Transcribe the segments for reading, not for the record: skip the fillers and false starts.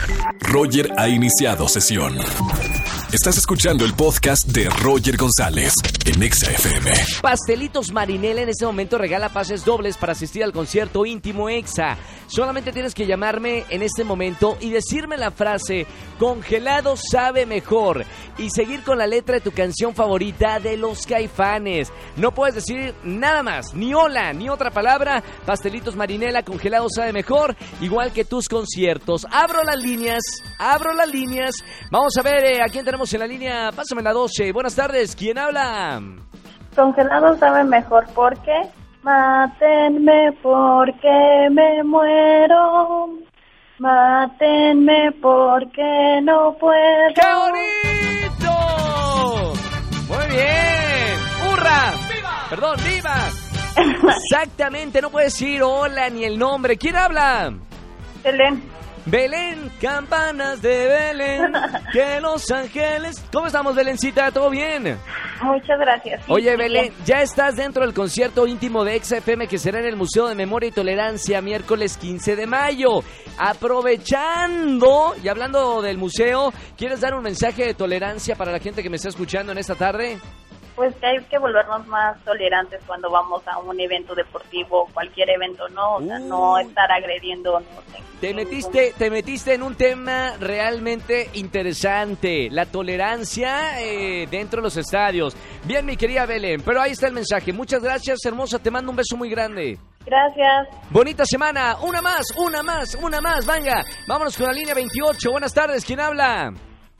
Roger ha iniciado sesión. Estás escuchando el podcast de Roger González en Exa FM. Pastelitos Marinela en este momento regala pases dobles para asistir al concierto íntimo Exa. Solamente tienes que llamarme en este momento y decirme la frase "congelado sabe mejor" y seguir con la letra de tu canción favorita de Los Caifanes. No puedes decir nada más, ni hola, ni otra palabra. Pastelitos Marinela, congelado sabe mejor, igual que tus conciertos. Abro las líneas. Vamos a ver a quién tenemos en la línea. Pásame la 12. Buenas tardes, ¿quién habla? Congelado sabe mejor porque mátenme porque me muero. Mátenme porque no puedo. ¡Qué bonito! Muy bien. ¡Hurra! ¡Viva! Perdón, ¡viva! Exactamente, no puedes decir hola ni el nombre. ¿Quién habla? Belén, campanas de Belén, que Los Ángeles... ¿Cómo estamos, Belencita? ¿Todo bien? Muchas gracias. Sí, Oye, sí, Belén, bien. ya estás dentro del concierto íntimo de Exa FM que será en el Museo de Memoria y Tolerancia, miércoles 15 de mayo. Aprovechando y hablando del museo, ¿quieres dar un mensaje de tolerancia para la gente que me está escuchando en esta tarde? Pues que hay que volvernos más tolerantes cuando vamos a un evento deportivo, cualquier evento, ¿no? O sea, no estar agrediendo. Te metiste en un tema realmente interesante, la tolerancia dentro de los estadios. Bien, mi querida Belén, pero ahí está el mensaje. Muchas gracias, hermosa, te mando un beso muy grande. Gracias. Bonita semana, una más, venga. Vámonos con la línea 28, buenas tardes, ¿quién habla?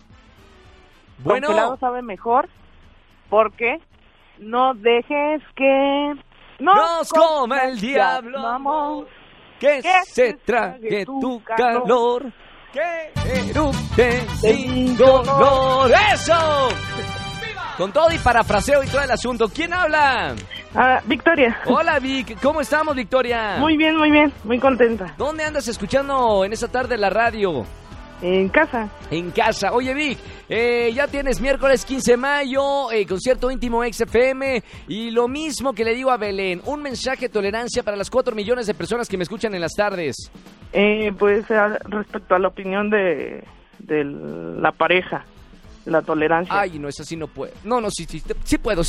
Bueno. Congelado sabe mejor porque no dejes que nos coma el diablo. Vamos. Que se trague tu calor, que erupte sin dolor. ¡Eso! Con todo y parafraseo y todo el asunto. ¿Quién habla? Victoria. Hola, Vic. ¿Cómo estamos, Victoria? Muy bien, muy contenta. ¿Dónde andas escuchando en esta tarde la radio? En casa. En casa. Oye, Vic, ya tienes miércoles 15 de mayo, concierto íntimo XFM, y lo mismo que le digo a Belén, un mensaje de tolerancia para las 4 millones de personas que me escuchan en las tardes. Pues respecto a la opinión de la pareja, la tolerancia. Ay, no, eso sí no puedo. No, sí puedo.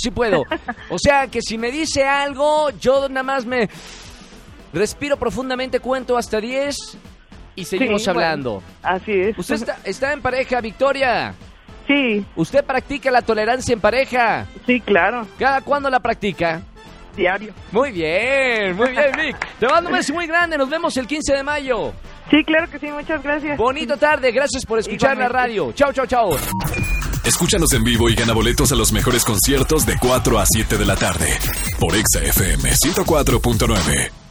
O sea, que si me dice algo, yo nada más me respiro profundamente, cuento hasta 10... y seguimos hablando. Bueno, así es. ¿Usted está en pareja, Victoria? Sí. ¿Usted practica la tolerancia en pareja? Sí, claro. ¿Cada cuándo la practica? Diario. Muy bien, Vic. Te mando un beso muy grande, nos vemos el 15 de mayo. Sí, claro que sí, muchas gracias. Bonita tarde, gracias por escuchar la radio. Chao. Escúchanos en vivo y gana boletos a los mejores conciertos de 4 a 7 de la tarde por Exa FM 104.9.